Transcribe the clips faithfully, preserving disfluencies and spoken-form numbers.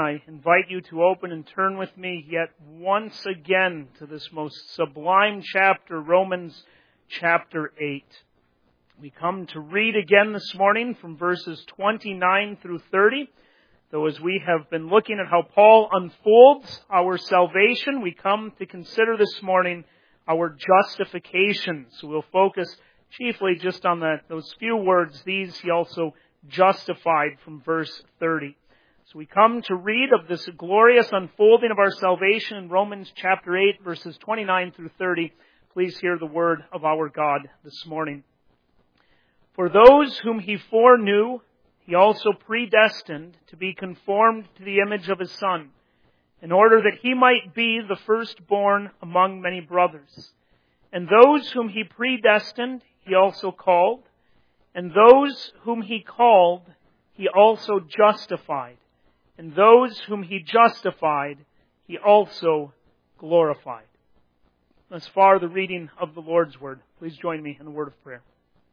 I invite you to open and turn with me yet once again to this most sublime chapter, Romans chapter eight. We come to read again this morning from verses twenty-nine through thirty. Though as we have been looking at how Paul unfolds our salvation, we come to consider this morning our justification. So we'll focus chiefly just on the, those few words, these he also justified, from verse thirty. So we come to read of this glorious unfolding of our salvation in Romans chapter eight, verses twenty-nine through thirty. Please hear the word of our God this morning. For those whom he foreknew, he also predestined to be conformed to the image of his Son, in order that he might be the firstborn among many brothers. And those whom he predestined, he also called. And those whom he called, he also justified. And those whom he justified, he also glorified. Thus far, the reading of the Lord's Word. Please join me in a word of prayer.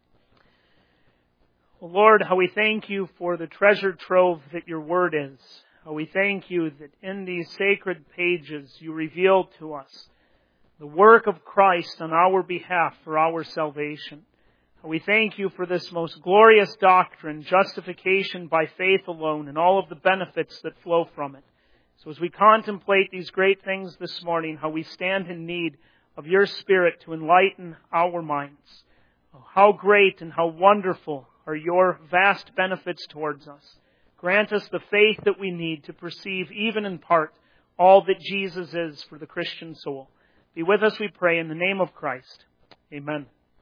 Oh Lord, how we thank you for the treasure trove that your Word is. How we thank you that in these sacred pages you reveal to us the work of Christ on our behalf for our salvation. We thank you for this most glorious doctrine, justification by faith alone, and all of the benefits that flow from it. So as we contemplate these great things this morning, how we stand in need of your Spirit to enlighten our minds. Oh, how great and how wonderful are your vast benefits towards us. Grant us the faith that we need to perceive, even in part, all that Jesus is for the Christian soul. Be with us, we pray, in the name of Christ. Amen.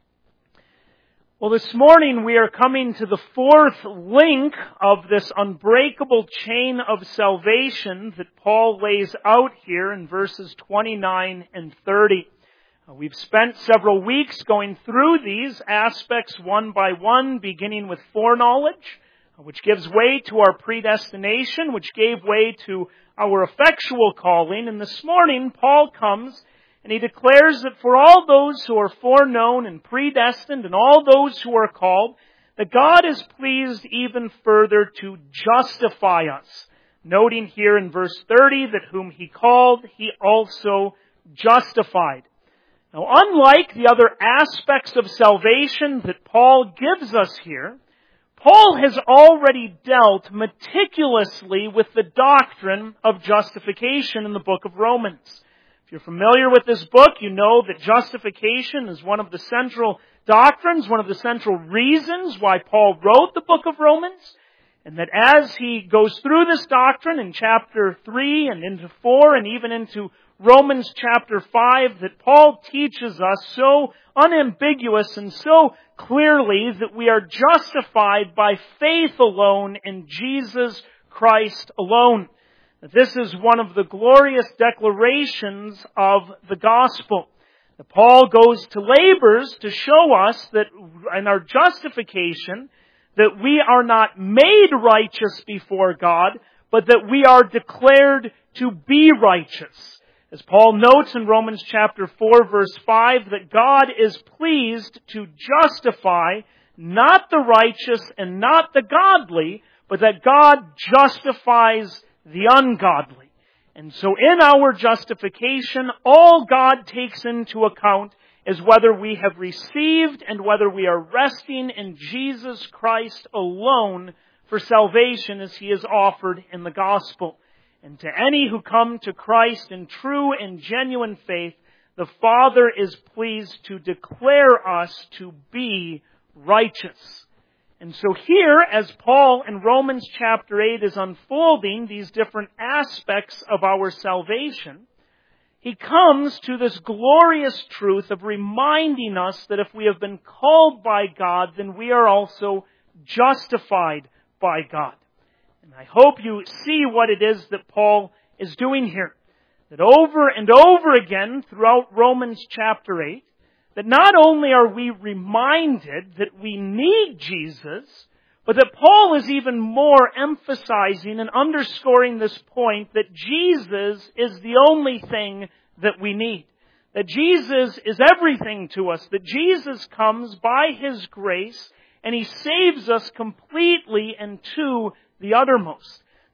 Well, this morning we are coming to the fourth link of this unbreakable chain of salvation that Paul lays out here in verses twenty-nine and thirty. We've spent several weeks going through these aspects one by one, beginning with foreknowledge, which gives way to our predestination, which gave way to our effectual calling. And this morning Paul comes and he declares that for all those who are foreknown and predestined and all those who are called, that God is pleased even further to justify us. Noting here in verse thirty that whom he called, he also justified. Now, unlike the other aspects of salvation that Paul gives us here, Paul has already dealt meticulously with the doctrine of justification in the book of Romans. If you're familiar with this book, you know that justification is one of the central doctrines, one of the central reasons why Paul wrote the book of Romans. And that as he goes through this doctrine in chapter three and into four and even into Romans chapter five, that Paul teaches us so unambiguous and so clearly that we are justified by faith alone in Jesus Christ alone. This is one of the glorious declarations of the gospel. Paul goes to labors to show us that in our justification, that we are not made righteous before God, but that we are declared to be righteous. As Paul notes in Romans chapter four, verse five, that God is pleased to justify not the righteous and not the godly, but that God justifies the ungodly. And so in our justification, all God takes into account is whether we have received and whether we are resting in Jesus Christ alone for salvation as He is offered in the gospel. And to any who come to Christ in true and genuine faith, the Father is pleased to declare us to be righteous. And so here, as Paul in Romans chapter eight is unfolding these different aspects of our salvation, he comes to this glorious truth of reminding us that if we have been called by God, then we are also justified by God. And I hope you see what it is that Paul is doing here. That over and over again throughout Romans chapter eight, that not only are we reminded that we need Jesus, but that Paul is even more emphasizing and underscoring this point that Jesus is the only thing that we need. That Jesus is everything to us. That Jesus comes by His grace and He saves us completely and to the uttermost.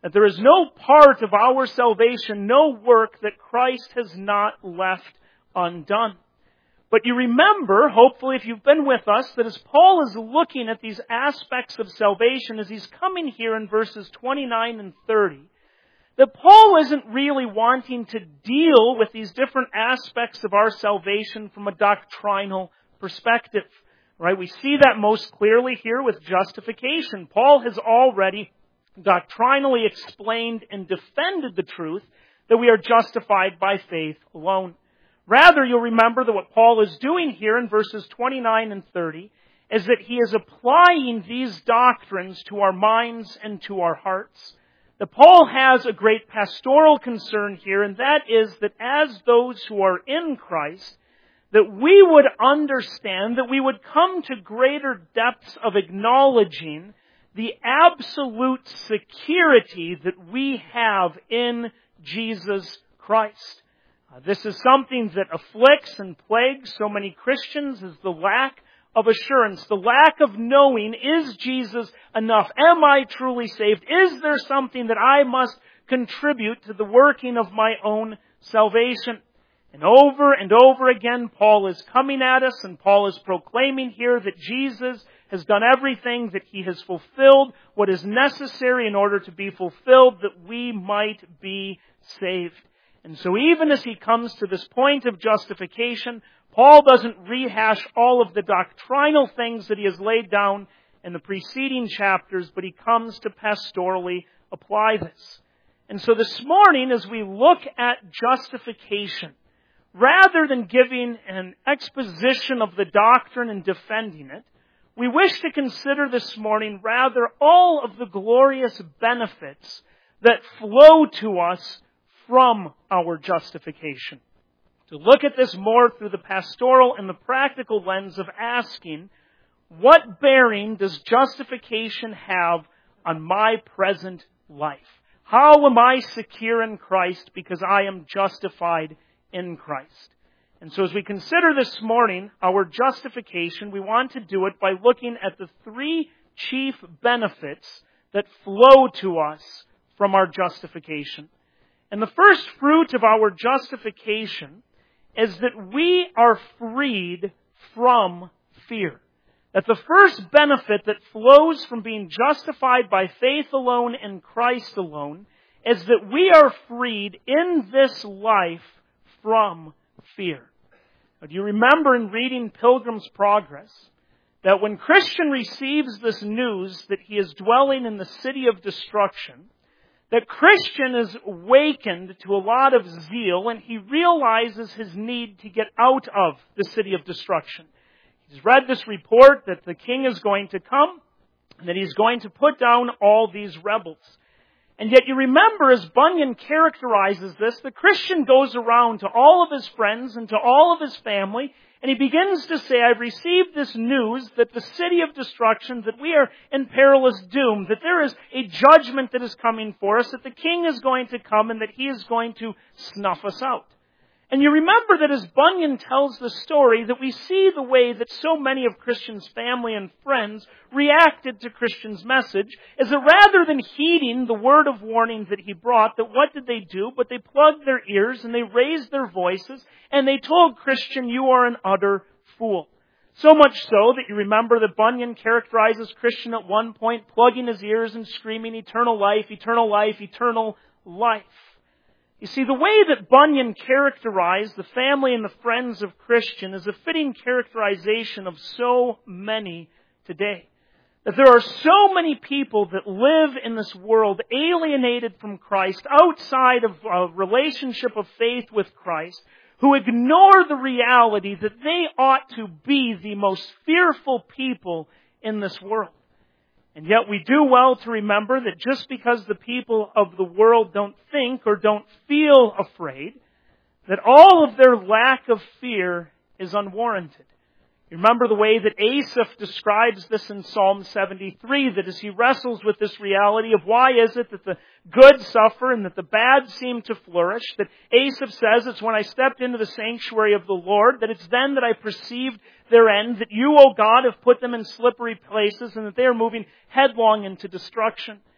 That there is no part of our salvation, no work that Christ has not left undone. But you remember, hopefully if you've been with us, that as Paul is looking at these aspects of salvation, as he's coming here in verses twenty-nine and thirty, that Paul isn't really wanting to deal with these different aspects of our salvation from a doctrinal perspective. Right? We see that most clearly here with justification. Paul has already doctrinally explained and defended the truth that we are justified by faith alone. Rather, you'll remember that what Paul is doing here in verses twenty-nine and thirty is that he is applying these doctrines to our minds and to our hearts. That Paul has a great pastoral concern here, and that is that as those who are in Christ, that we would understand, that we would come to greater depths of acknowledging the absolute security that we have in Jesus Christ. Uh, this is something that afflicts and plagues so many Christians, is the lack of assurance, the lack of knowing, is Jesus enough? Am I truly saved? Is there something that I must contribute to the working of my own salvation? And over and over again, Paul is coming at us, and Paul is proclaiming here that Jesus has done everything, that He has fulfilled what is necessary in order to be fulfilled, that we might be saved. And so even as he comes to this point of justification, Paul doesn't rehash all of the doctrinal things that he has laid down in the preceding chapters, but he comes to pastorally apply this. And so this morning, as we look at justification, rather than giving an exposition of the doctrine and defending it, we wish to consider this morning rather all of the glorious benefits that flow to us from our justification. To look at this more through the pastoral and the practical lens of asking, what bearing does justification have on my present life? How am I secure in Christ because I am justified in Christ? And so as we consider this morning our justification, we want to do it by looking at the three chief benefits that flow to us from our justification. And the first fruit of our justification is that we are freed from fear. That the first benefit that flows from being justified by faith alone in Christ alone is that we are freed in this life from fear. Now, do you remember in reading Pilgrim's Progress that when Christian receives this news that he is dwelling in the city of destruction, that Christian is awakened to a lot of zeal and he realizes his need to get out of the city of destruction. He's read this report that the king is going to come and that he's going to put down all these rebels. And yet you remember, as Bunyan characterizes this, the Christian goes around to all of his friends and to all of his family, and he begins to say, I've received this news that the city of destruction, that we are in perilous doom, that there is a judgment that is coming for us, that the king is going to come and that he is going to snuff us out. And you remember that as Bunyan tells the story, that we see the way that so many of Christian's family and friends reacted to Christian's message, is that rather than heeding the word of warning that he brought, that what did they do? But they plugged their ears and they raised their voices and they told Christian, you are an utter fool. So much so that you remember that Bunyan characterizes Christian at one point plugging his ears and screaming, eternal life, eternal life, eternal life. You see, the way that Bunyan characterized the family and the friends of Christian is a fitting characterization of so many today. That there are so many people that live in this world alienated from Christ, outside of a relationship of faith with Christ, who ignore the reality that they ought to be the most fearful people in this world. And yet we do well to remember that just because the people of the world don't think or don't feel afraid, that all of their lack of fear is unwarranted. You remember the way that Asaph describes this in Psalm seventy-three, that as he wrestles with this reality of why is it that the good suffer and that the bad seem to flourish, that Asaph says it's when I stepped into the sanctuary of the Lord, that it's then that I perceived their end, that you, O God, have put them in slippery places and that they are moving headlong into destruction.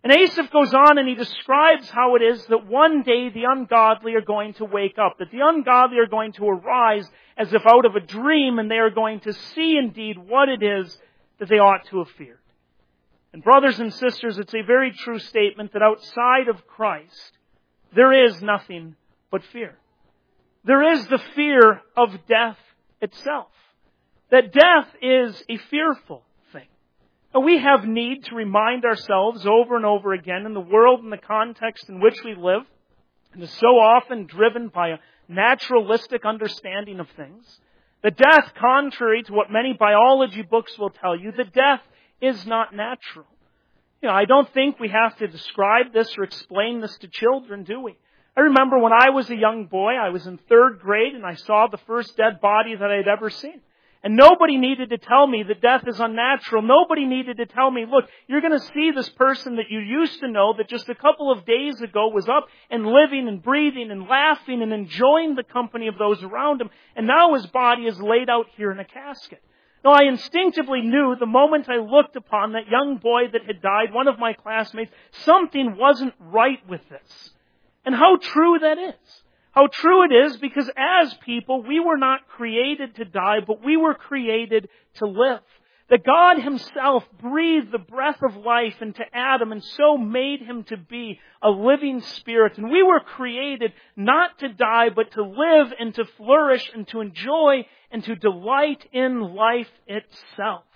And Asaph goes on and he describes how it is that one day the ungodly are going to wake up, that the ungodly are going to arise as if out of a dream, and they are going to see indeed what it is that they ought to have feared. And brothers and sisters, it's a very true statement that outside of Christ, there is nothing but fear. There is the fear of death itself. That death is a fearful thing. And we have need to remind ourselves over and over again in the world and the context in which we live, and is so often driven by a naturalistic understanding of things, that death, contrary to what many biology books will tell you, that death is not natural. You know, I don't think we have to describe this or explain this to children, do we? I remember when I was a young boy, I was in third grade, and I saw the first dead body that I had ever seen. And nobody needed to tell me that death is unnatural. Nobody needed to tell me, look, you're going to see this person that you used to know that just a couple of days ago was up and living and breathing and laughing and enjoying the company of those around him. And now his body is laid out here in a casket. Now, I instinctively knew the moment I looked upon that young boy that had died, one of my classmates, something wasn't right with this. And how true that is. How true it is, because as people, we were not created to die, but we were created to live. That God Himself breathed the breath of life into Adam and so made him to be a living spirit. And we were created not to die, but to live and to flourish and to enjoy and to delight in life itself.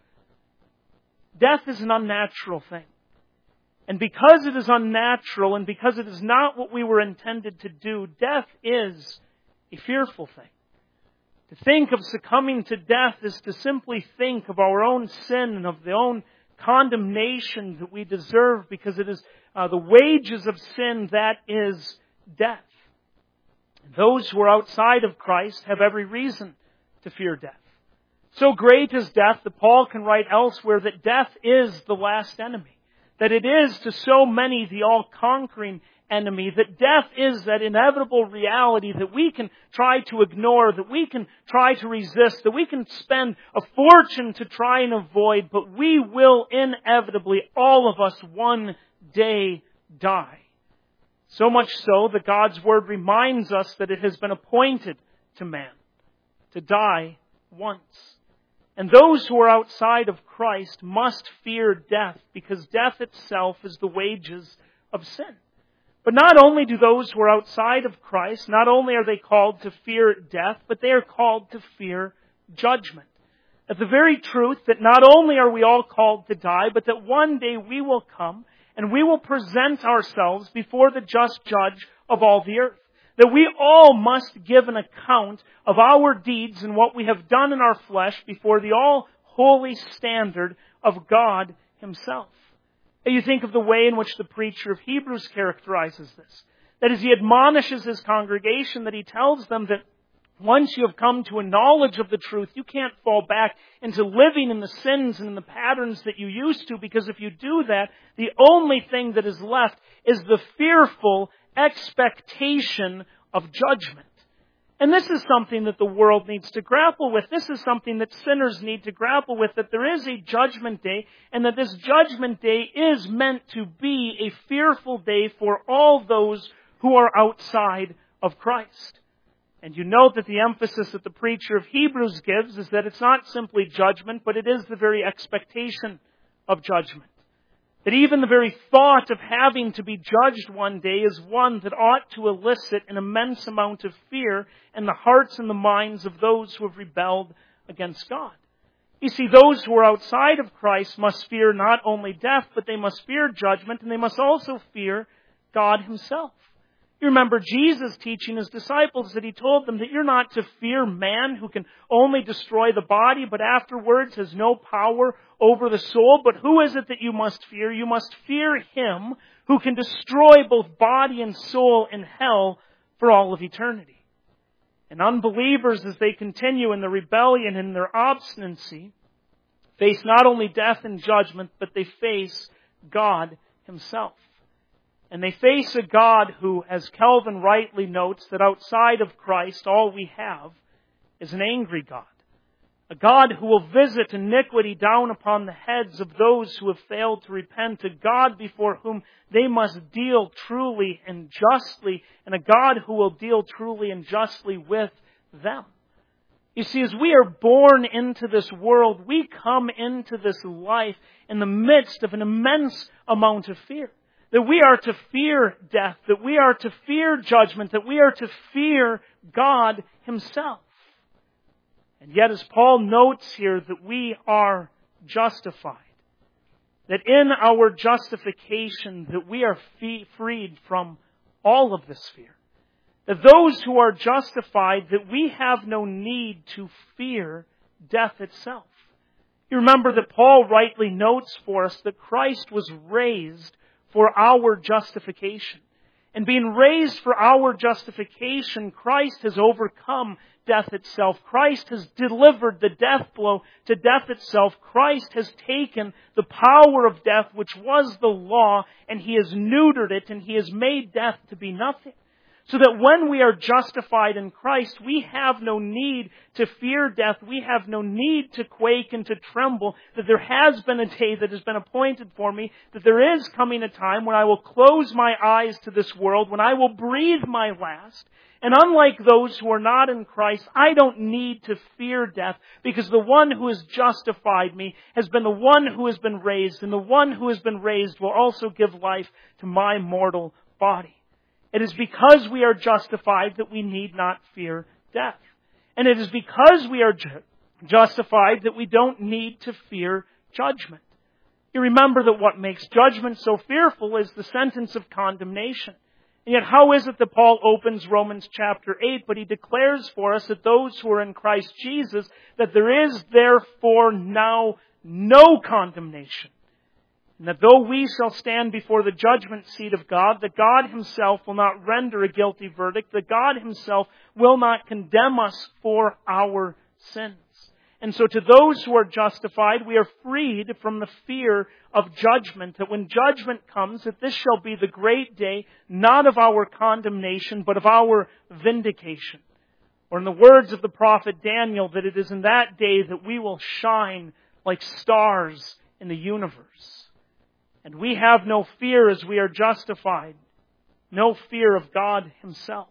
Death is an unnatural thing. And because it is unnatural and because it is not what we were intended to do, death is a fearful thing. To think of succumbing to death is to simply think of our own sin and of the own condemnation that we deserve, because it is uh, the wages of sin that is death. Those who are outside of Christ have every reason to fear death. So great is death that Paul can write elsewhere that death is the last enemy. That it is to so many the all-conquering enemy. That death is that inevitable reality that we can try to ignore, that we can try to resist, that we can spend a fortune to try and avoid, but we will inevitably, all of us, one day die. So much so that God's Word reminds us that it has been appointed to man to die once. And those who are outside of Christ must fear death, because death itself is the wages of sin. But not only do those who are outside of Christ, not only are they called to fear death, but they are called to fear judgment. At the very truth that not only are we all called to die, but that one day we will come and we will present ourselves before the just judge of all the earth. That we all must give an account of our deeds and what we have done in our flesh before the all-holy standard of God Himself. And you think of the way in which the preacher of Hebrews characterizes this. That as he admonishes his congregation, that he tells them that once you have come to a knowledge of the truth, you can't fall back into living in the sins and in the patterns that you used to, because if you do that, the only thing that is left is the fearful expectation of judgment. And this is something that the world needs to grapple with. This is something that sinners need to grapple with, that there is a judgment day, and that this judgment day is meant to be a fearful day for all those who are outside of Christ. And you note that the emphasis that the preacher of Hebrews gives is that it's not simply judgment, but it is the very expectation of judgment. That even the very thought of having to be judged one day is one that ought to elicit an immense amount of fear in the hearts and the minds of those who have rebelled against God. You see, those who are outside of Christ must fear not only death, but they must fear judgment, and they must also fear God Himself. You remember Jesus teaching His disciples that He told them that you're not to fear man who can only destroy the body, but afterwards has no power over the soul. But who is it that you must fear? You must fear Him who can destroy both body and soul in hell for all of eternity. And unbelievers, as they continue in their rebellion and their obstinacy, face not only death and judgment, but they face God Himself. And they face a God who, as Calvin rightly notes, that outside of Christ all we have is an angry God. A God who will visit iniquity down upon the heads of those who have failed to repent. A God before whom they must deal truly and justly. And a God who will deal truly and justly with them. You see, as we are born into this world, we come into this life in the midst of an immense amount of fear. That we are to fear death, that we are to fear judgment, that we are to fear God Himself. And yet, as Paul notes here, that we are justified. That in our justification, that we are freed from all of this fear. That those who are justified, that we have no need to fear death itself. You remember that Paul rightly notes for us that Christ was raised for our justification. And being raised for our justification, Christ has overcome death itself. Christ has delivered the death blow to death itself. Christ has taken the power of death, which was the law, and He has neutered it, and He has made death to be nothing. So that when we are justified in Christ, we have no need to fear death. We have no need to quake and to tremble. That there has been a day that has been appointed for me. That there is coming a time when I will close my eyes to this world. When I will breathe my last. And unlike those who are not in Christ, I don't need to fear death. Because the one who has justified me has been the one who has been raised. And the one who has been raised will also give life to my mortal body. It is because we are justified that we need not fear death. And it is because we are ju- justified that we don't need to fear judgment. You remember that what makes judgment so fearful is the sentence of condemnation. And yet how is it that Paul opens Romans chapter eight, but he declares for us that those who are in Christ Jesus, that there is therefore now no condemnation. And that though we shall stand before the judgment seat of God, that God Himself will not render a guilty verdict, that God Himself will not condemn us for our sins. And so to those who are justified, we are freed from the fear of judgment, that when judgment comes, that this shall be the great day, not of our condemnation, but of our vindication. Or in the words of the prophet Daniel, that it is in that day that we will shine like stars in the universe. And we have no fear as we are justified. No fear of God Himself.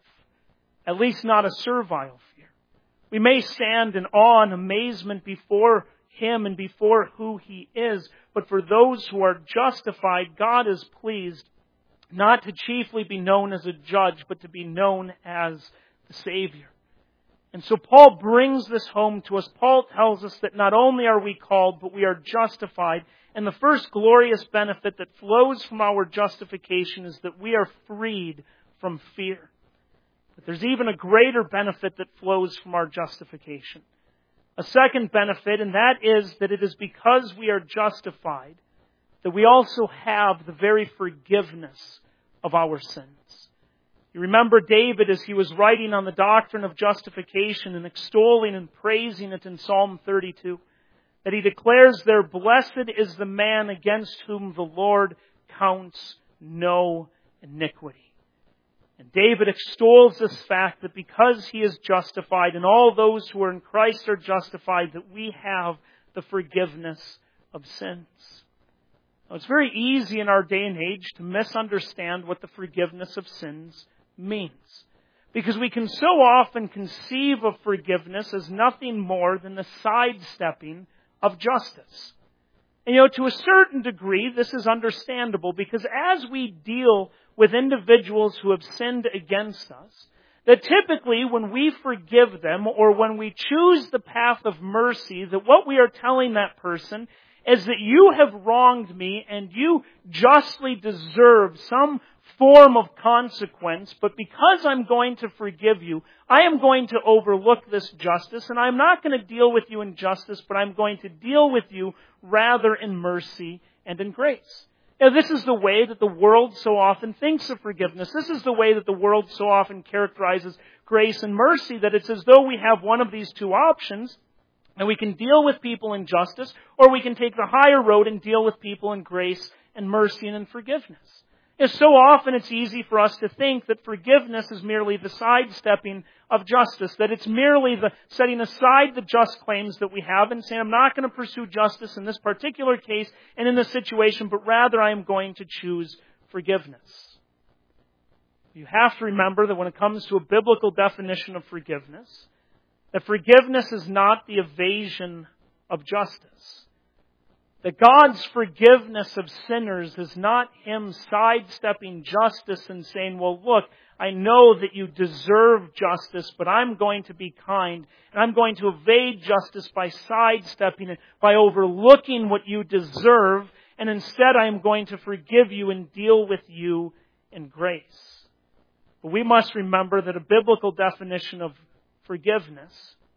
At least not a servile fear. We may stand in awe and amazement before Him and before who He is. But for those who are justified, God is pleased not to chiefly be known as a judge, but to be known as the Savior. And so Paul brings this home to us. Paul tells us that not only are we called, but we are justified. And the first glorious benefit that flows from our justification is that we are freed from fear. But there's even a greater benefit that flows from our justification. A second benefit, and that is that it is because we are justified that we also have the very forgiveness of our sins. You remember David as he was writing on the doctrine of justification and extolling and praising it in Psalm thirty-two. That he declares there, blessed is the man against whom the Lord counts no iniquity. And David extols this fact that because he is justified and all those who are in Christ are justified, that we have the forgiveness of sins. Now, it's very easy in our day and age to misunderstand what the forgiveness of sins means. Because we can so often conceive of forgiveness as nothing more than the sidestepping of justice. And you know, to a certain degree, this is understandable because as we deal with individuals who have sinned against us, that typically when we forgive them or when we choose the path of mercy, that what we are telling that person is that you have wronged me and you justly deserve some form of consequence, but because I'm going to forgive you, I am going to overlook this justice, and I'm not going to deal with you in justice, but I'm going to deal with you rather in mercy and in grace. Now, this is the way that the world so often thinks of forgiveness. This is the way that the world so often characterizes grace and mercy, that it's as though we have one of these two options, and we can deal with people in justice, or we can take the higher road and deal with people in grace and mercy and in forgiveness. And so often it's easy for us to think that forgiveness is merely the sidestepping of justice, that it's merely the setting aside the just claims that we have and saying, I'm not going to pursue justice in this particular case and in this situation, but rather I am going to choose forgiveness. You have to remember that when it comes to a biblical definition of forgiveness, that forgiveness is not the evasion of justice. That God's forgiveness of sinners is not Him sidestepping justice and saying, well, look, I know that you deserve justice, but I'm going to be kind, and I'm going to evade justice by sidestepping it, by overlooking what you deserve, and instead I am going to forgive you and deal with you in grace. But we must remember that a biblical definition of forgiveness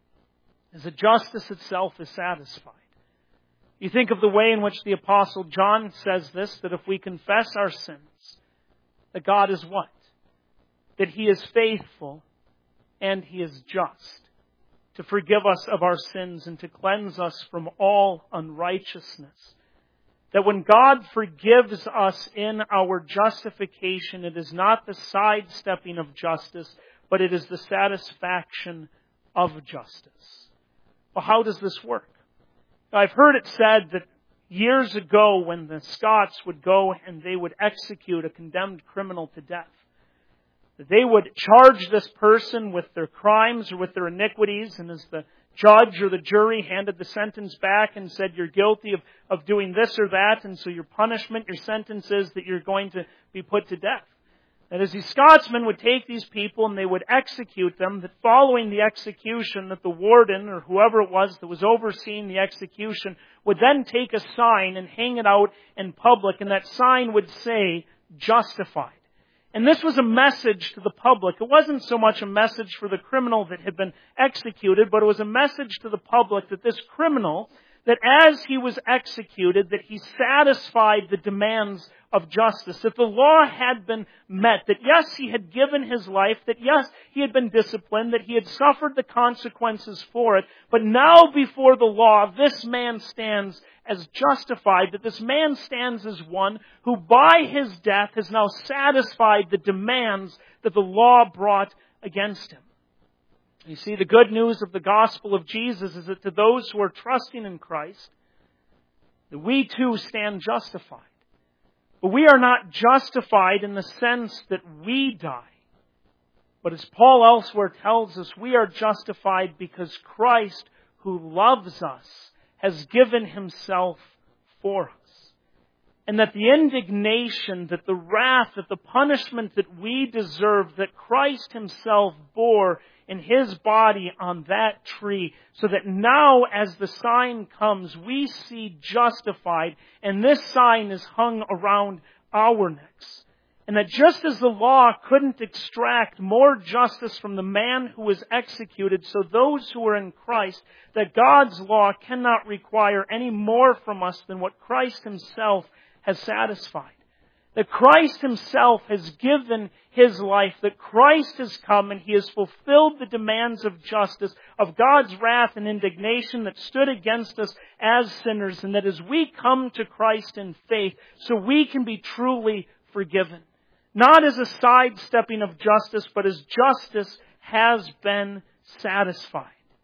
is that justice itself is satisfied. You think of the way in which the Apostle John says this, that if we confess our sins, that God is what? That He is faithful and He is just to forgive us of our sins and to cleanse us from all unrighteousness. That when God forgives us in our justification, it is not the sidestepping of justice, but it is the satisfaction of justice. Well, how does this work? I've heard it said that years ago when the Scots would go and they would execute a condemned criminal to death, that they would charge this person with their crimes or with their iniquities, and as the judge or the jury handed the sentence back and said, you're guilty of, of doing this or that, and so your punishment, your sentence is that you're going to be put to death. And as these Scotsmen would take these people and they would execute them, that following the execution, that the warden or whoever it was that was overseeing the execution would then take a sign and hang it out in public, and that sign would say, justified. And this was a message to the public. It wasn't so much a message for the criminal that had been executed, but it was a message to the public that this criminal, that as he was executed, that he satisfied the demands of justice, that the law had been met, that yes, he had given his life, that yes, he had been disciplined, that he had suffered the consequences for it, but now before the law, this man stands as justified, that this man stands as one who by his death has now satisfied the demands that the law brought against him. You see, the good news of the gospel of Jesus is that to those who are trusting in Christ, that we too stand justified. But we are not justified in the sense that we die. But as Paul elsewhere tells us, we are justified because Christ, who loves us, has given Himself for us. And that the indignation, that the wrath, that the punishment that we deserve, that Christ Himself bore in His body on that tree, so that now as the sign comes, we see justified, and this sign is hung around our necks. And that just as the law couldn't extract more justice from the man who was executed, so those who are in Christ, that God's law cannot require any more from us than what Christ Himself has satisfied. That Christ Himself has given His life, that Christ has come and He has fulfilled the demands of justice, of God's wrath and indignation that stood against us as sinners, and that as we come to Christ in faith, so we can be truly forgiven. Not as a sidestepping of justice, but as justice has been satisfied.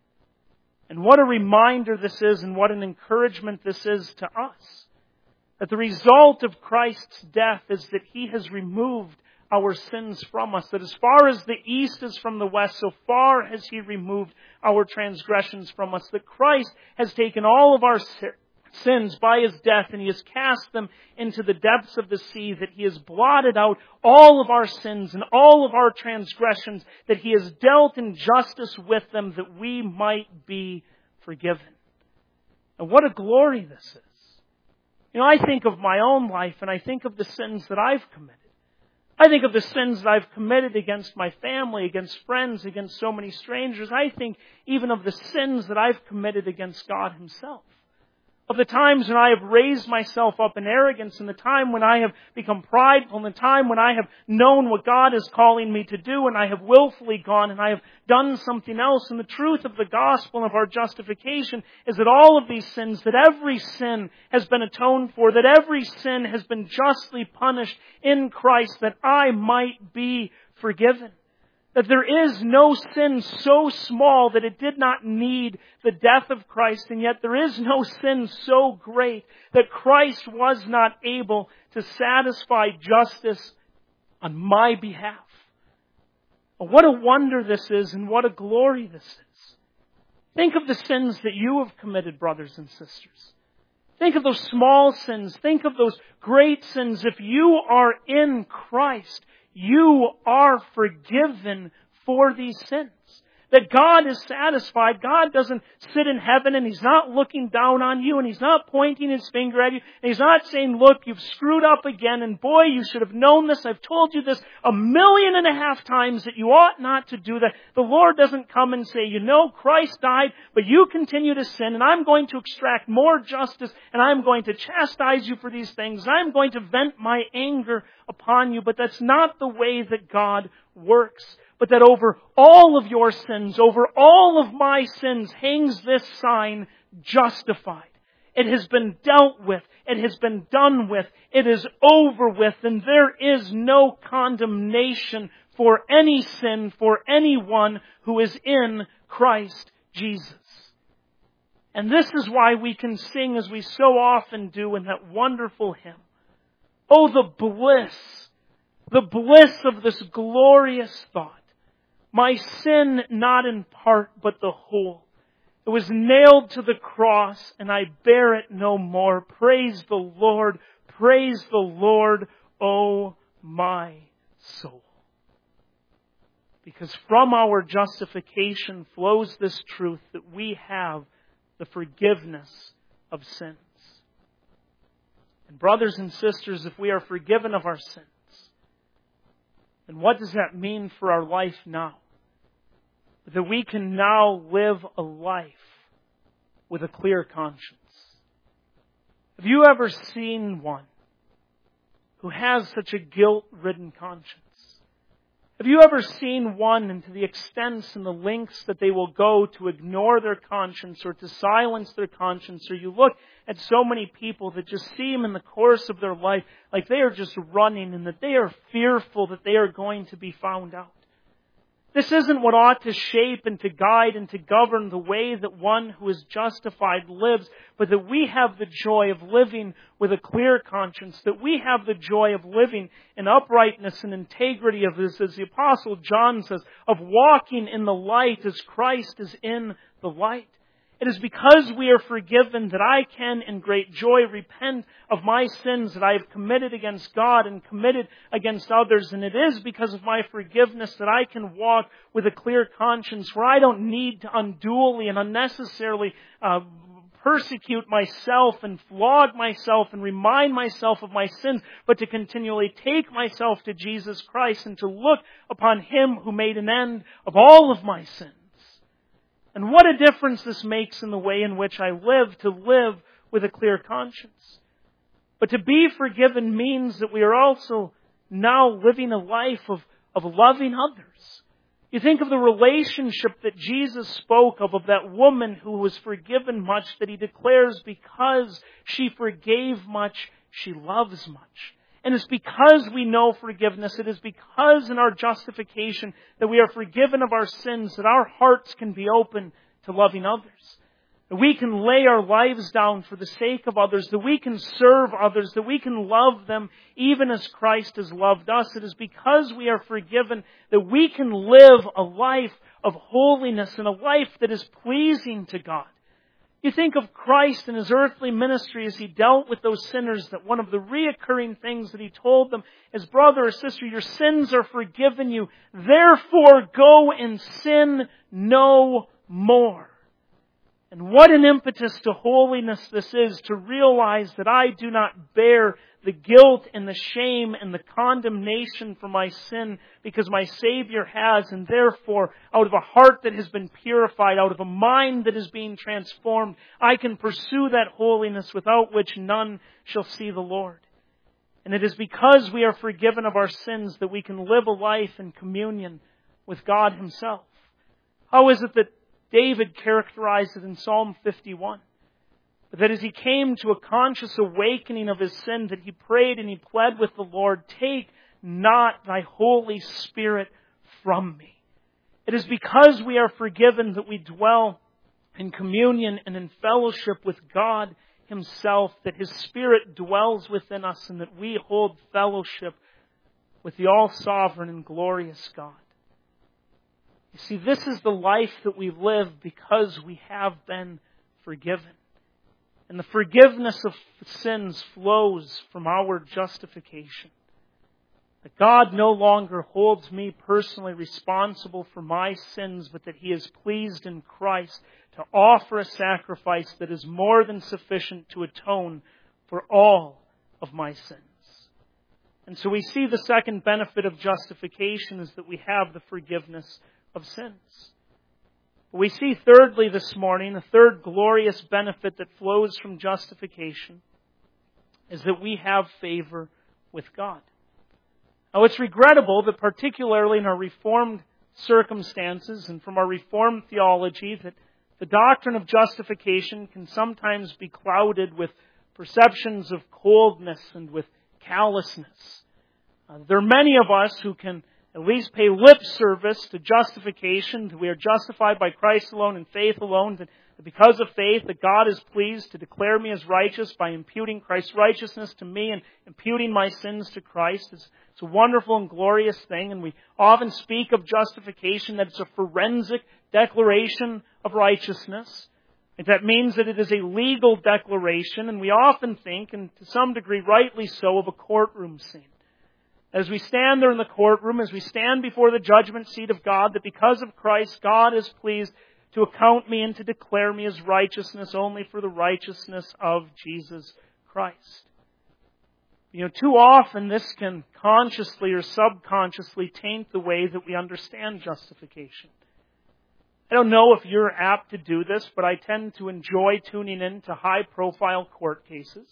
And what a reminder this is, and what an encouragement this is to us. That the result of Christ's death is that He has removed our sins from us. That as far as the east is from the west, so far has He removed our transgressions from us. That Christ has taken all of our sins by His death and He has cast them into the depths of the sea. That He has blotted out all of our sins and all of our transgressions. That He has dealt in justice with them that we might be forgiven. And what a glory this is. You know, I think of my own life and I think of the sins that I've committed. I think of the sins that I've committed against my family, against friends, against so many strangers. I think even of the sins that I've committed against God Himself. of the times when I have raised myself up in arrogance, and the time when I have become prideful, and the time when I have known what God is calling me to do, and I have willfully gone and I have done something else. And the truth of the gospel and of our justification is that all of these sins, that every sin has been atoned for, that every sin has been justly punished in Christ, that I might be forgiven. That there is no sin so small that it did not need the death of Christ, and yet there is no sin so great that Christ was not able to satisfy justice on my behalf. What a wonder this is, and what a glory this is. Think of the sins that you have committed, brothers and sisters. Think of those small sins. Think of those great sins. If you are in Christ, you are forgiven for these sins. That God is satisfied. God doesn't sit in heaven and He's not looking down on you and He's not pointing His finger at you. And He's not saying, look, you've screwed up again and boy, you should have known this. I've told you this a million and a half times that you ought not to do that. The Lord doesn't come and say, you know, Christ died, but you continue to sin and I'm going to extract more justice and I'm going to chastise you for these things. I'm going to vent my anger upon you. But that's not the way that God works. But that over all of your sins, over all of my sins, hangs this sign, justified. It has been dealt with. It has been done with. It is over with. And there is no condemnation for any sin, for anyone who is in Christ Jesus. And this is why we can sing, as we so often do, in that wonderful hymn. Oh, the bliss, the bliss of this glorious thought. My sin not in part, but the whole. It was nailed to the cross, and I bear it no more. Praise the Lord, praise the Lord, O my soul. Because from our justification flows this truth that we have the forgiveness of sins. And brothers and sisters, if we are forgiven of our sins, then what does that mean for our life now? That we can now live a life with a clear conscience. Have you ever seen one who has such a guilt-ridden conscience? Have you ever seen one, and to the extents and the lengths that they will go to ignore their conscience or to silence their conscience? Or you look at so many people that just seem in the course of their life like they are just running and that they are fearful that they are going to be found out. This isn't what ought to shape and to guide and to govern the way that one who is justified lives, but that we have the joy of living with a clear conscience, that we have the joy of living in uprightness and integrity, of this, as the Apostle John says, of walking in the light as Christ is in the light. It is because we are forgiven that I can in great joy repent of my sins that I have committed against God and committed against others. And it is because of my forgiveness that I can walk with a clear conscience where I don't need to unduly and unnecessarily uh, persecute myself and flog myself and remind myself of my sins, but to continually take myself to Jesus Christ and to look upon Him who made an end of all of my sins. And what a difference this makes in the way in which I live, to live with a clear conscience. But to be forgiven means that we are also now living a life of, of loving others. You think of the relationship that Jesus spoke of, of that woman who was forgiven much, that He declares because she forgave much, she loves much. And it's because we know forgiveness, it is because in our justification that we are forgiven of our sins, that our hearts can be open to loving others. That we can lay our lives down for the sake of others, that we can serve others, that we can love them even as Christ has loved us. It is because we are forgiven that we can live a life of holiness and a life that is pleasing to God. You think of Christ in His earthly ministry as He dealt with those sinners, that one of the reoccurring things that He told them is, brother or sister, your sins are forgiven you. Therefore go and sin no more. And what an impetus to holiness this is, to realize that I do not bear the guilt and the shame and the condemnation for my sin because my Savior has, and therefore, out of a heart that has been purified, out of a mind that is being transformed, I can pursue that holiness without which none shall see the Lord. And it is because we are forgiven of our sins that we can live a life in communion with God Himself. How is it that David characterized it in Psalm fifty-one? But that as he came to a conscious awakening of his sin, that he prayed and he pled with the Lord, "Take not thy Holy Spirit from me." It is because we are forgiven that we dwell in communion and in fellowship with God Himself, that His Spirit dwells within us, and that we hold fellowship with the all-sovereign and glorious God. You see, this is the life that we live because we have been forgiven. And the forgiveness of sins flows from our justification. That God no longer holds me personally responsible for my sins, but that He is pleased in Christ to offer a sacrifice that is more than sufficient to atone for all of my sins. And so we see the second benefit of justification is that we have the forgiveness of sins. We see thirdly this morning, the third glorious benefit that flows from justification is that we have favor with God. Now it's regrettable that particularly in our Reformed circumstances and from our Reformed theology that the doctrine of justification can sometimes be clouded with perceptions of coldness and with callousness. Uh, there are many of us who can at least pay lip service to justification, that we are justified by Christ alone and faith alone, that because of faith that God is pleased to declare me as righteous by imputing Christ's righteousness to me and imputing my sins to Christ. It's, it's a wonderful and glorious thing, and we often speak of justification that it's a forensic declaration of righteousness. And that means that it is a legal declaration, and we often think, and to some degree rightly so, of a courtroom scene. As we stand there in the courtroom, as we stand before the judgment seat of God, that because of Christ, God is pleased to account me and to declare me as righteousness only for the righteousness of Jesus Christ. You know, too often this can consciously or subconsciously taint the way that we understand justification. I don't know if you're apt to do this, but I tend to enjoy tuning in to high-profile court cases.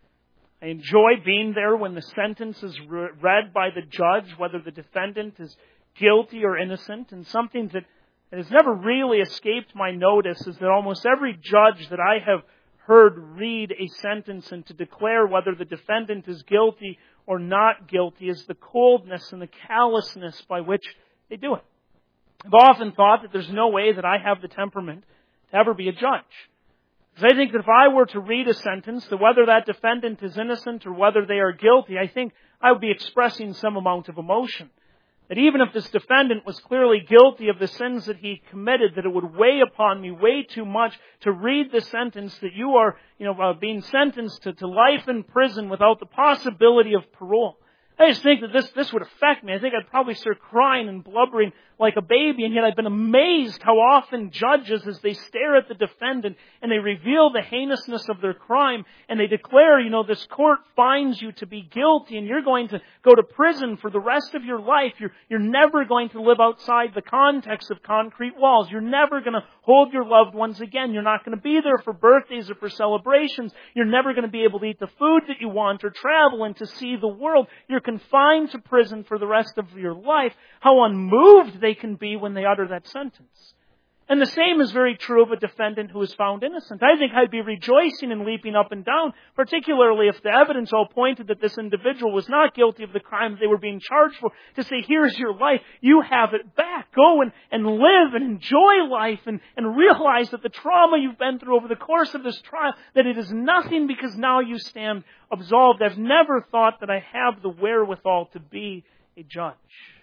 I enjoy being there when the sentence is read by the judge, whether the defendant is guilty or innocent. And something that has never really escaped my notice is that almost every judge that I have heard read a sentence and to declare whether the defendant is guilty or not guilty is the coldness and the callousness by which they do it. I've often thought that there's no way that I have the temperament to ever be a judge. Because I think that if I were to read a sentence, that whether that defendant is innocent or whether they are guilty, I think I would be expressing some amount of emotion. That even if this defendant was clearly guilty of the sins that he committed, that it would weigh upon me way too much to read the sentence that you are, you know, uh, being sentenced to, to life in prison without the possibility of parole. I just think that this, this would affect me. I think I'd probably start crying and blubbering like a baby, and yet I've been amazed how often judges, as they stare at the defendant and they reveal the heinousness of their crime, and they declare, you know, this court finds you to be guilty and you're going to go to prison for the rest of your life. You're, you're never going to live outside the context of concrete walls. You're never going to hold your loved ones again. You're not going to be there for birthdays or for celebrations. You're never going to be able to eat the food that you want or travel and to see the world. You're confined to prison for the rest of your life. How unmoved they can be when they utter that sentence. And the same is very true of a defendant who is found innocent. I think I'd be rejoicing and leaping up and down, particularly if the evidence all pointed that this individual was not guilty of the crime that they were being charged for, to say, here's your life, you have it back. Go and, and live and enjoy life and, and realize that the trauma you've been through over the course of this trial, that it is nothing because now you stand absolved. I've never thought that I have the wherewithal to be a judge.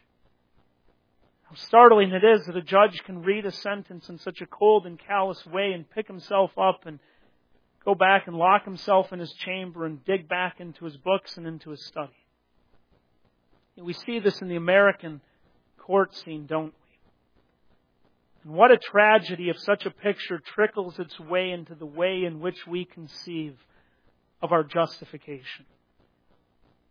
How startling it is that a judge can read a sentence in such a cold and callous way and pick himself up and go back and lock himself in his chamber and dig back into his books and into his study. And we see this in the American court scene, don't we? And what a tragedy if such a picture trickles its way into the way in which we conceive of our justification.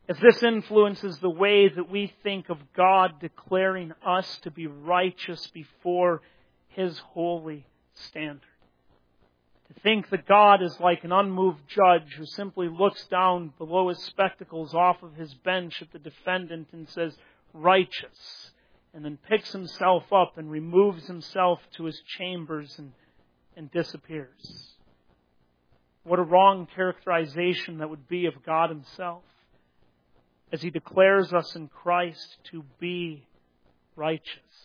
as this influences the way that we think of God declaring us to be righteous before His holy standard. To think that God is like an unmoved judge who simply looks down below his spectacles off of his bench at the defendant and says, righteous, and then picks himself up and removes himself to his chambers and, and disappears. What a wrong characterization that would be of God Himself, as He declares us in Christ to be righteous.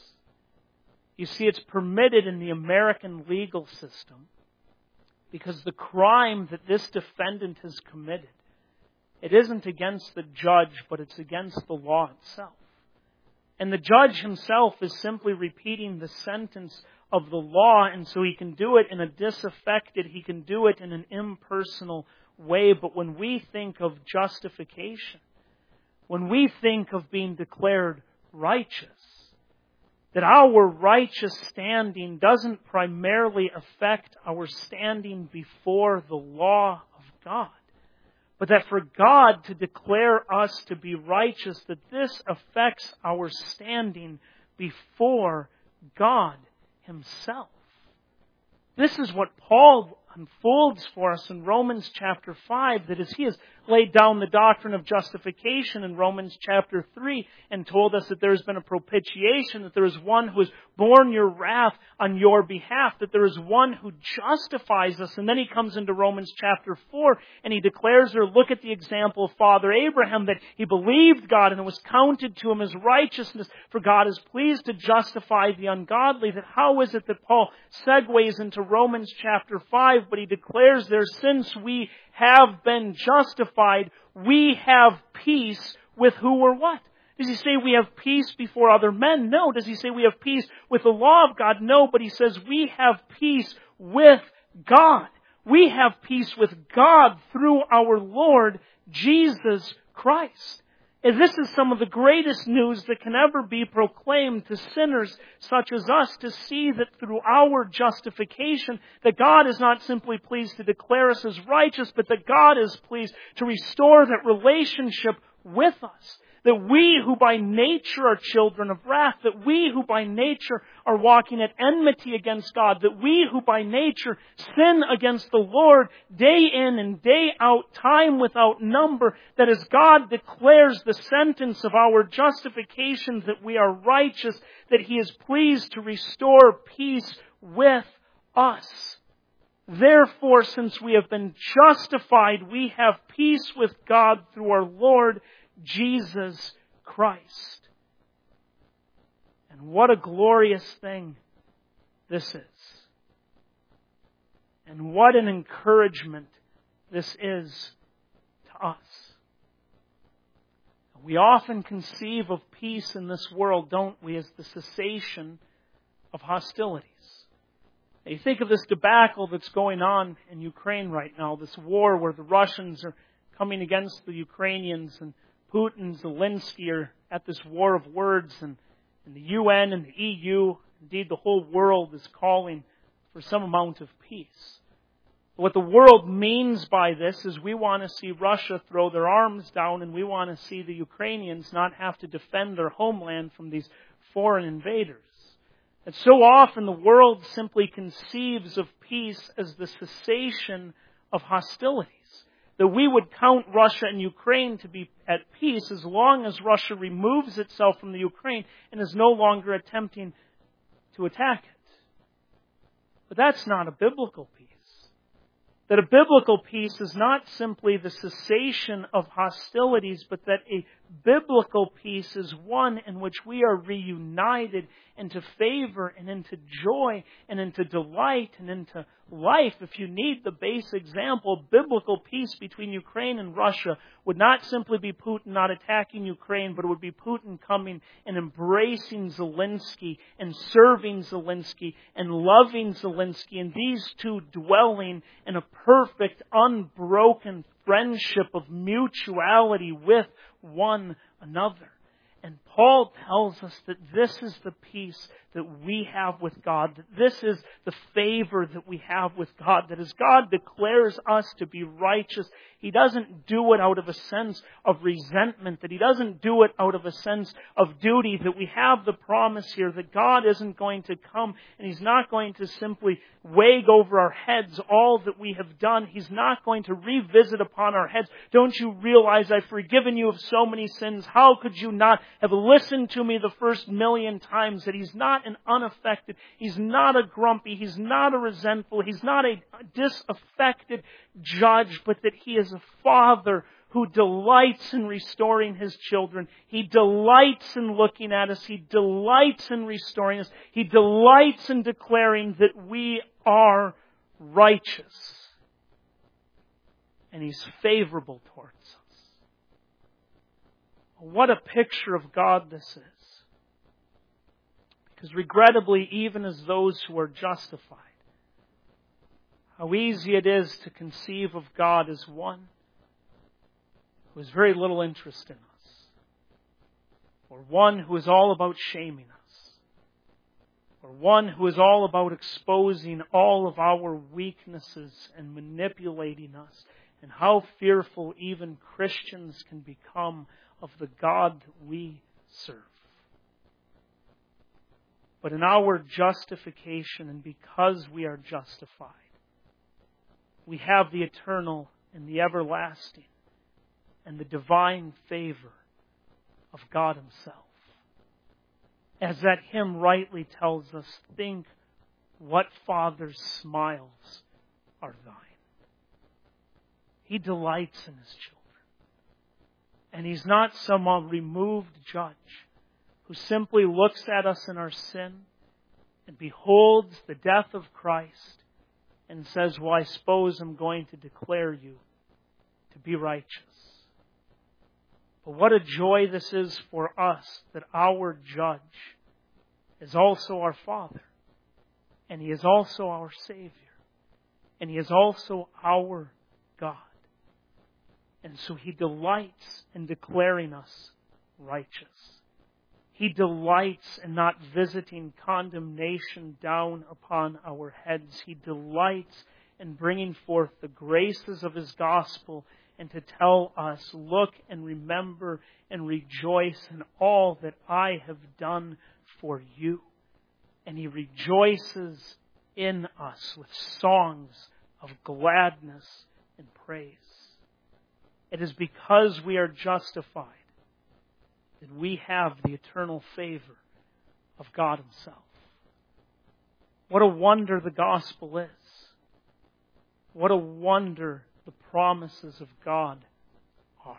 You see, it's permitted in the American legal system because the crime that this defendant has committed, it isn't against the judge, but it's against the law itself. And the judge himself is simply repeating the sentence of the law, and so he can do it in a disaffected, he can do it in an impersonal way. But when we think of justification, when we think of being declared righteous, that our righteous standing doesn't primarily affect our standing before the law of God, but that for God to declare us to be righteous, that this affects our standing before God Himself. This is what Paul unfolds for us in Romans chapter five, that as he has laid down the doctrine of justification in Romans chapter three and told us that there has been a propitiation, that there is one who has borne your wrath on your behalf, that there is one who justifies us. And then he comes into Romans chapter four and he declares there, look at the example of Father Abraham, that he believed God and it was counted to him as righteousness, for God is pleased to justify the ungodly. That how is it that Paul segues into Romans chapter five, but he declares there, since we have been justified, we have peace with who or what? Does he say we have peace before other men? No. Does he say we have peace with the law of God? No. But he says we have peace with God. We have peace with God through our Lord Jesus Christ. And this is some of the greatest news that can ever be proclaimed to sinners such as us, to see that through our justification, that God is not simply pleased to declare us as righteous, but that God is pleased to restore that relationship with us. That we who by nature are children of wrath, that we who by nature are walking at enmity against God, that we who by nature sin against the Lord day in and day out, time without number, that as God declares the sentence of our justification that we are righteous, that He is pleased to restore peace with us. Therefore, since we have been justified, we have peace with God through our Lord Jesus Christ. And what a glorious thing this is. And what an encouragement this is to us. We often conceive of peace in this world, don't we, as the cessation of hostilities. Now, you think of this debacle that's going on in Ukraine right now, this war where the Russians are coming against the Ukrainians, and Putin, Zelensky are at this war of words, and, and the U N and the E U, indeed the whole world, is calling for some amount of peace. What the world means by this is we want to see Russia throw their arms down, and we want to see the Ukrainians not have to defend their homeland from these foreign invaders. And so often the world simply conceives of peace as the cessation of hostilities. That we would count Russia and Ukraine to be at peace as long as Russia removes itself from the Ukraine and is no longer attempting to attack it. But that's not a biblical peace. That a biblical peace is not simply the cessation of hostilities, but that a biblical peace is one in which we are reunited into favor and into joy and into delight and into life. If you need the base example, biblical peace between Ukraine and Russia would not simply be Putin not attacking Ukraine, but it would be Putin coming and embracing Zelensky and serving Zelensky and loving Zelensky, and these two dwelling in a perfect, unbroken friendship of mutuality with one another. And Paul tells us that this is the peace that we have with God, that this is the favor that we have with God, that as God declares us to be righteous, He doesn't do it out of a sense of resentment, that He doesn't do it out of a sense of duty, that we have the promise here that God isn't going to come and He's not going to simply wag over our heads all that we have done. He's not going to revisit upon our heads. Don't you realize I've forgiven you of so many sins? How could you not have listened to me the first million times? That He's not an unaffected, He's not a grumpy, He's not a resentful, He's not a disaffected judge, but that He is a Father who delights in restoring His children. He delights in looking at us. He delights in restoring us. He delights in declaring that we are righteous. And He's favorable towards us. What a picture of God this is. Because regrettably, even as those who are justified, how easy it is to conceive of God as one who has very little interest in us, or one who is all about shaming us, or one who is all about exposing all of our weaknesses and manipulating us, and how fearful even Christians can become of the God that we serve. But in our justification, and because we are justified, we have the eternal and the everlasting and the divine favor of God Himself. As that hymn rightly tells us, think what Father's smiles are thine. He delights in His children. And He's not some removed judge who simply looks at us in our sin and beholds the death of Christ and says, well, I suppose I'm going to declare you to be righteous. But what a joy this is for us that our judge is also our Father. And He is also our Savior. And He is also our God. And so He delights in declaring us righteous. He delights in not visiting condemnation down upon our heads. He delights in bringing forth the graces of His gospel and to tell us, look and remember and rejoice in all that I have done for you. And He rejoices in us with songs of gladness and praise. It is because we are justified that we have the eternal favor of God Himself. What a wonder the gospel is. What a wonder the promises of God are.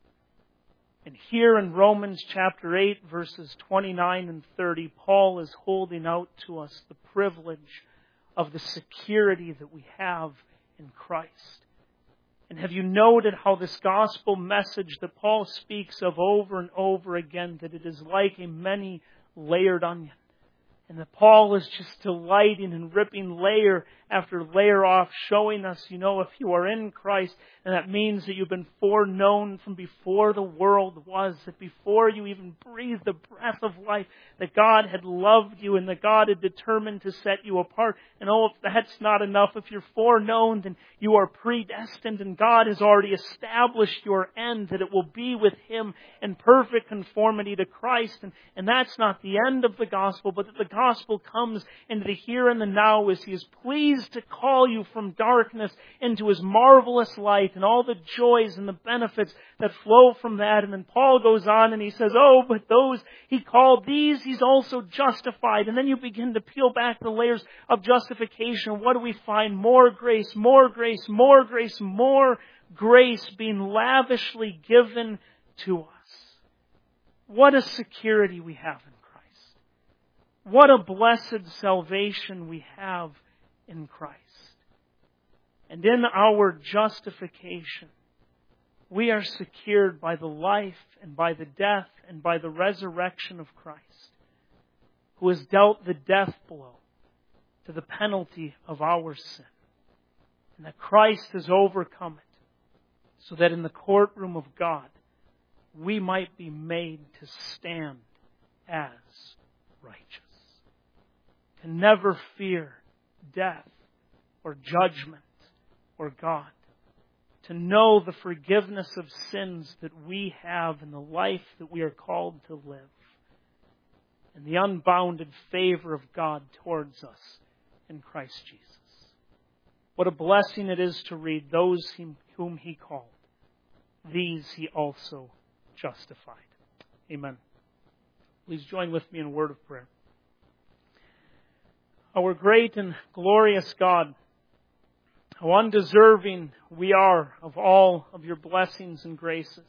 And here in Romans chapter eight, verses twenty-nine and thirty, Paul is holding out to us the privilege of the security that we have in Christ. And have you noted how this gospel message that Paul speaks of over and over again, that it is like a many-layered onion? And that Paul is just delighting and ripping layer after layer off, showing us, you know, if you are in Christ, and that means that you've been foreknown from before the world was, that before you even breathed the breath of life, that God had loved you and that God had determined to set you apart. And oh, if that's not enough, if you're foreknown, then you are predestined and God has already established your end, that it will be with Him in perfect conformity to Christ. And, and that's not the end of the gospel, but that the gospel comes into the here and the now as He is pleased to call you from darkness into His marvelous light and all the joys and the benefits that flow from that. And then Paul goes on and he says, oh, but those He called, these He's also justified. And then you begin to peel back the layers of justification. What do we find? More grace, more grace, more grace, more grace being lavishly given to us. What a security we have in Christ. What a blessed salvation we have in Christ. And in our justification, we are secured by the life and by the death and by the resurrection of Christ, who has dealt the death blow to the penalty of our sin. And that Christ has overcome it, so that in the courtroom of God, we might be made to stand as righteous. To never fear death or judgment or God. To know the forgiveness of sins that we have in the life that we are called to live. And the unbounded favor of God towards us in Christ Jesus. What a blessing it is to read, those whom He called, these He also justified. Amen. Please join with me in a word of prayer. Our great and glorious God, how undeserving we are of all of your blessings and graces.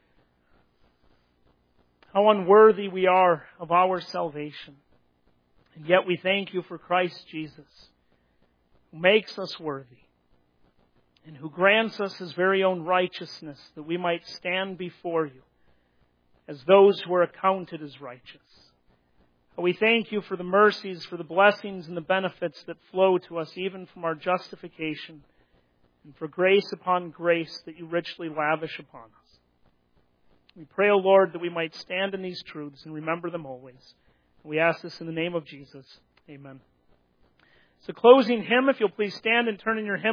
How unworthy we are of our salvation. And yet we thank you for Christ Jesus, who makes us worthy and who grants us His very own righteousness that we might stand before you as those who are accounted as righteous. We thank you for the mercies, for the blessings and the benefits that flow to us even from our justification, and for grace upon grace that you richly lavish upon us. We pray, O Lord, that we might stand in these truths and remember them always. We ask this in the name of Jesus. Amen. So closing hymn, if you'll please stand and turn in your hymn.